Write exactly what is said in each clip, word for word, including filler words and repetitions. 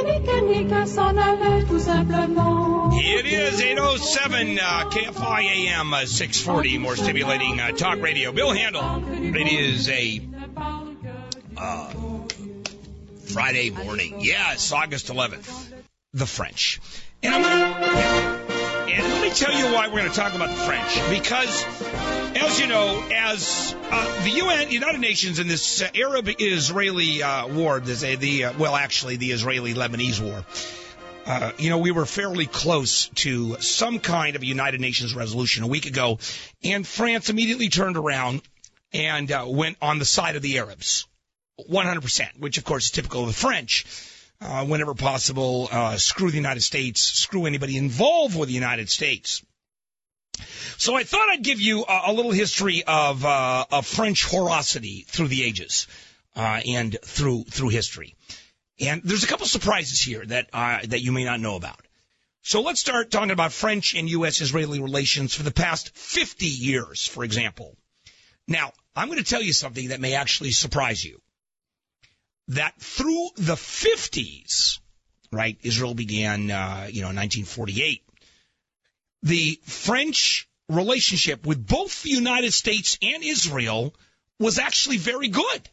It is eight oh seven uh, K F I A M uh, six forty, more stimulating uh, talk radio. Bill Handel. It is a uh, Friday morning. Yes, August eleventh. The French. And I'm gonna, and let me tell you why we're going to talk about the French. Because, as you know, as uh, the U N, United Nations in this uh, Arab-Israeli uh, war, this, uh, the uh, well, actually, the Israeli-Lebanese war, uh, you know, we were fairly close to some kind of a United Nations resolution a week ago, and France immediately turned around and uh, went on the side of the Arabs, one hundred percent, which, of course, is typical of the French. Uh, whenever possible, uh, screw the United States, screw anybody involved with the United States. So I thought I'd give you a, a little history of, uh, of French horosity through the ages, uh, and through, through history. And there's a couple surprises here that, uh, that you may not know about. So let's start talking about French and U S-Israeli relations for the past fifty years, for example. Now, I'm going to tell you something that may actually surprise you. That through the fifties, right, Israel began, uh, you know, in nineteen forty-eight, the French relationship with both the United States and Israel was actually very good.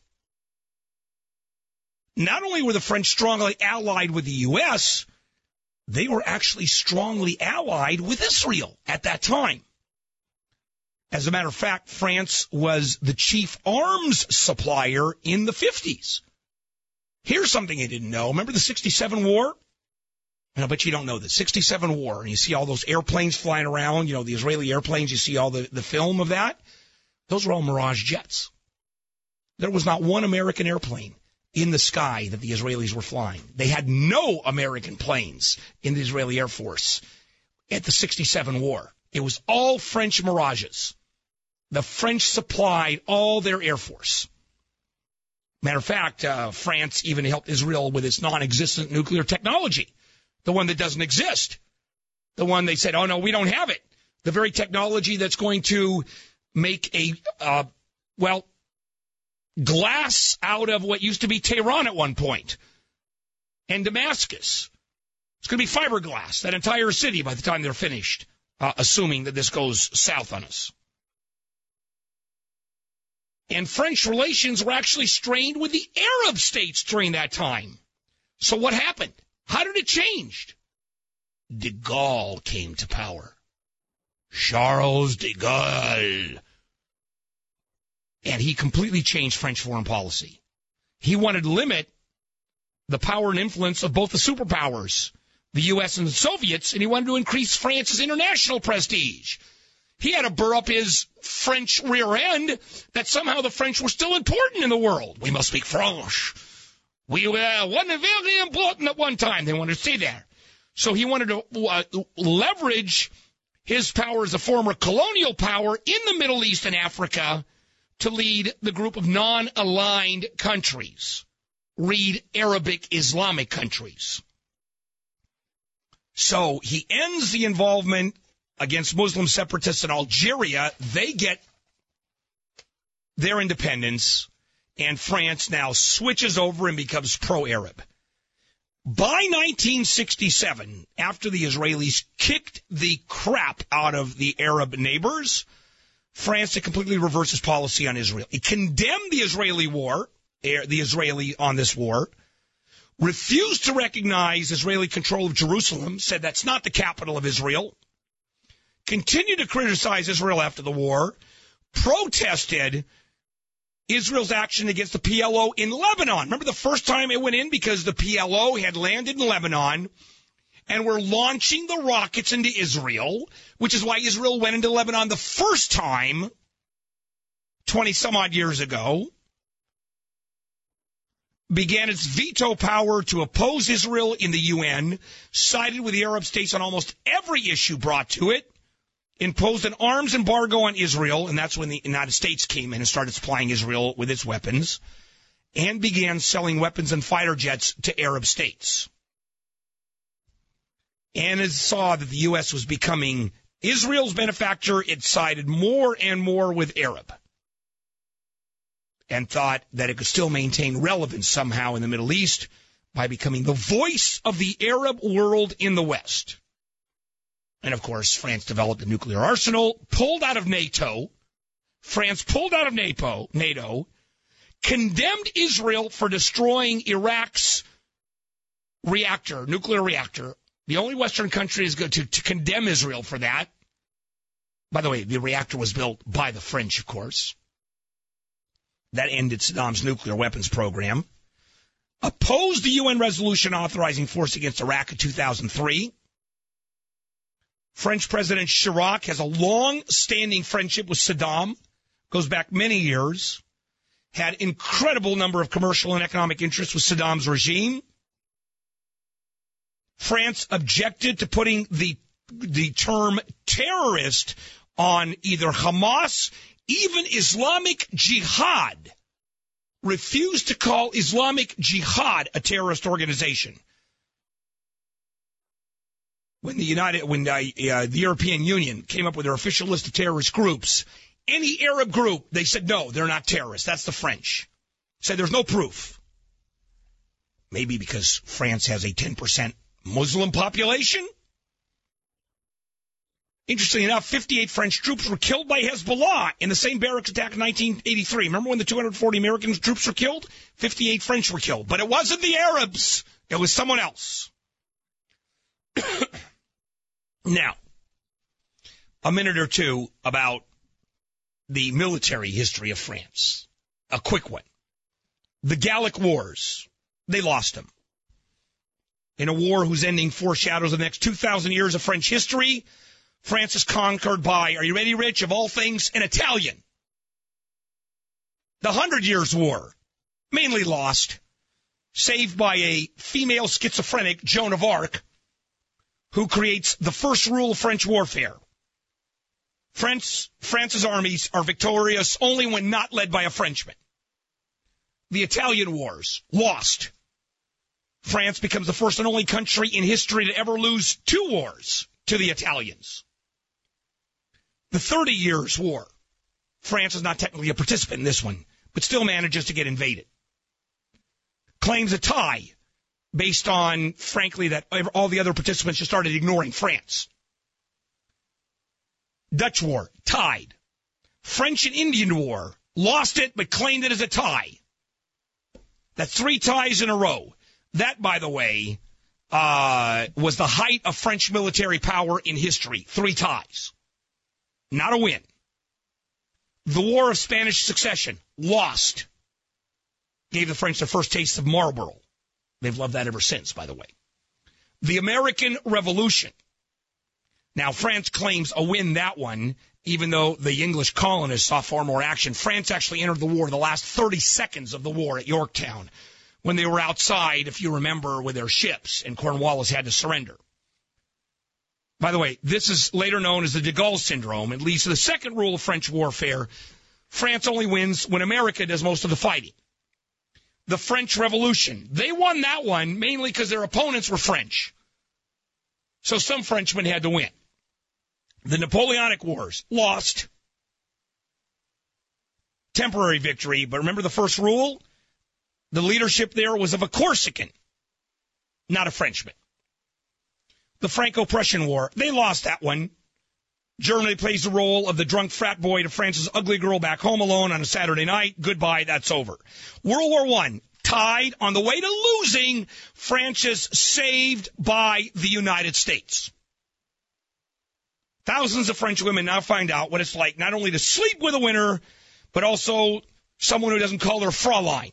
Not only were the French strongly allied with the U S, they were actually strongly allied with Israel at that time. As a matter of fact, France was the chief arms supplier in the fifties. Here's something you didn't know. Remember the sixty-seven war? I bet you don't know this. sixty-seven war, and you see all those airplanes flying around, you know, the Israeli airplanes, you see all the, the film of that. Those were all Mirage jets. There was not one American airplane in the sky that the Israelis were flying. They had no American planes in the Israeli Air Force at the sixty-seven war. It was all French Mirages. The French supplied all their Air Force. Matter of fact, uh, France even helped Israel with its non-existent nuclear technology, the one that doesn't exist, the one they said, oh, no, we don't have it, the very technology that's going to make a, uh, well, glass out of what used to be Tehran at one point and Damascus. It's going to be fiberglass, that entire city by the time they're finished, uh, assuming that this goes south on us. And French relations were actually strained with the Arab states during that time. So what happened? How did it change? De Gaulle came to power. Charles de Gaulle. And he completely changed French foreign policy. He wanted to limit the power and influence of both the superpowers, the U S and the Soviets, and he wanted to increase France's international prestige. He had to burr up his French rear end that somehow the French were still important in the world. We must speak French. We were uh, one very important at one time. They wanted to say that. So he wanted to uh, leverage his power as a former colonial power in the Middle East and Africa to lead the group of non-aligned countries. Read Arabic Islamic countries. So he ends the involvement against Muslim separatists in Algeria. They get their independence, and France now switches over and becomes pro-Arab. By nineteen sixty-seven, after the Israelis kicked the crap out of the Arab neighbors, France had completely reversed its policy on Israel. It condemned the Israeli war, the Israeli on this war, refused to recognize Israeli control of Jerusalem, said that's not the capital of Israel, continued to criticize Israel after the war, protested Israel's action against the P L O in Lebanon. Remember the first time it went in because the P L O had landed in Lebanon and were launching the rockets into Israel, which is why Israel went into Lebanon the first time twenty-some-odd years ago, began its veto power to oppose Israel in the U N, sided with the Arab states on almost every issue brought to it, imposed an arms embargo on Israel, and that's when the United States came in and started supplying Israel with its weapons, and began selling weapons and fighter jets to Arab states. And it saw that the U S was becoming Israel's benefactor, it sided more and more with Arab, and thought that it could still maintain relevance somehow in the Middle East by becoming the voice of the Arab world in the West. And, of course, France developed a nuclear arsenal, pulled out of NATO. France pulled out of NATO, NATO, condemned Israel for destroying Iraq's reactor, nuclear reactor. The only Western country is good to, to condemn Israel for that. By the way, the reactor was built by the French, of course. That ended Saddam's nuclear weapons program. Opposed the U N resolution authorizing force against Iraq in two thousand three. French President Chirac has a long-standing friendship with Saddam, goes back many years, had incredible number of commercial and economic interests with Saddam's regime. France objected to putting the the term terrorist on either Hamas, even Islamic Jihad, refused to call Islamic Jihad a terrorist organization. When the United, when uh, uh, the European Union came up with their official list of terrorist groups, any Arab group, they said, no, they're not terrorists. That's the French. Said there's no proof. Maybe because France has a ten percent Muslim population? Interestingly enough, fifty-eight French troops were killed by Hezbollah in the same barracks attack in nineteen eighty-three. Remember when the two hundred forty American troops were killed? fifty-eight French were killed. But it wasn't the Arabs. It was someone else. Now, a minute or two about the military history of France. A quick one. The Gallic Wars. They lost them. In a war whose ending foreshadows the next two thousand years of French history, France is conquered by, are you ready, Rich, of all things, an Italian. The Hundred Years' War, mainly lost, saved by a female schizophrenic, Joan of Arc, who creates the first rule of French warfare. France, France's armies are victorious only when not led by a Frenchman. The Italian Wars, lost. France becomes the first and only country in history to ever lose two wars to the Italians. The Thirty Years' War. France is not technically a participant in this one, but still manages to get invaded. Claims a tie based on, frankly, that all the other participants just started ignoring France. Dutch War, tied. French and Indian War, lost it but claimed it as a tie. That's three ties in a row. That, by the way, uh, was the height of French military power in history. Three ties. Not a win. The War of Spanish Succession, lost. Gave the French their first taste of Marlboro. They've loved that ever since, by the way. The American Revolution. Now, France claims a win that one, even though the English colonists saw far more action. France actually entered the war the last thirty seconds of the war at Yorktown, when they were outside, if you remember, with their ships, and Cornwallis had to surrender. By the way, this is later known as the de Gaulle syndrome. It leads to the second rule of French warfare. France only wins when America does most of the fighting. The French Revolution. They won that one mainly because their opponents were French. So some Frenchmen had to win. The Napoleonic Wars, lost. Temporary victory, but remember the first rule? The leadership there was of a Corsican, not a Frenchman. The Franco-Prussian War, they lost that one. Germany plays the role of the drunk frat boy to France's ugly girl back home alone on a Saturday night. Goodbye, that's over. World War One, tied on the way to losing. France is saved by the United States. Thousands of French women now find out what it's like not only to sleep with a winner, but also someone who doesn't call her Fraulein.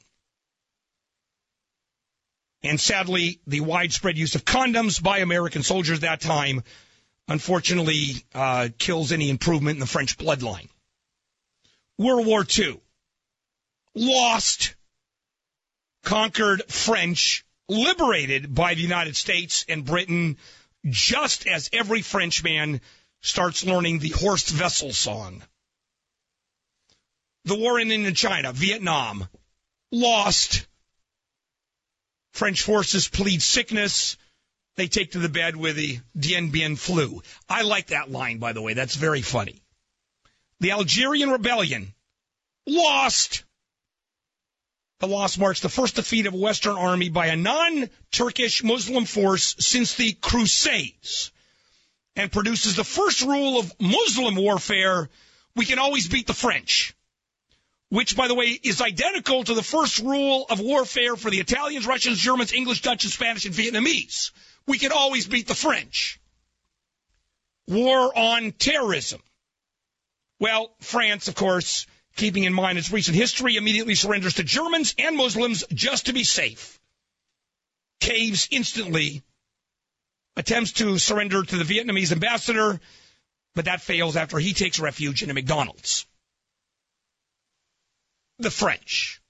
And sadly, the widespread use of condoms by American soldiers that time, unfortunately, uh, kills any improvement in the French bloodline. World War Two. Lost. Conquered French. Liberated by the United States and Britain, just as every Frenchman starts learning the Horst Wessel song. The war in Indochina, Vietnam. Lost. French forces plead sickness. They take to the bed with the Dien Bien flu. I like that line, by the way. That's very funny. The Algerian Rebellion. Lost. The loss marks the first defeat of a Western army by a non-Turkish Muslim force since the Crusades, and produces the first rule of Muslim warfare: we can always beat the French, which, by the way, is identical to the first rule of warfare for the Italians, Russians, Germans, English, Dutch, and Spanish, and Vietnamese. We can always beat the French. War on terrorism. Well, France, of course, keeping in mind its recent history, immediately surrenders to Germans and Muslims just to be safe. Caves instantly. Attempts to surrender to the Vietnamese ambassador, but that fails after he takes refuge in a McDonald's. The French.